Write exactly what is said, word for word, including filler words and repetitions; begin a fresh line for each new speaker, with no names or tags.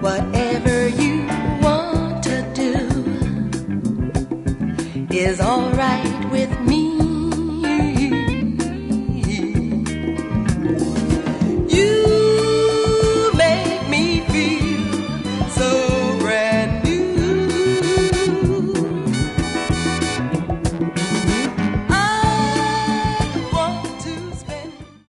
Whatever you want to do is all right with me.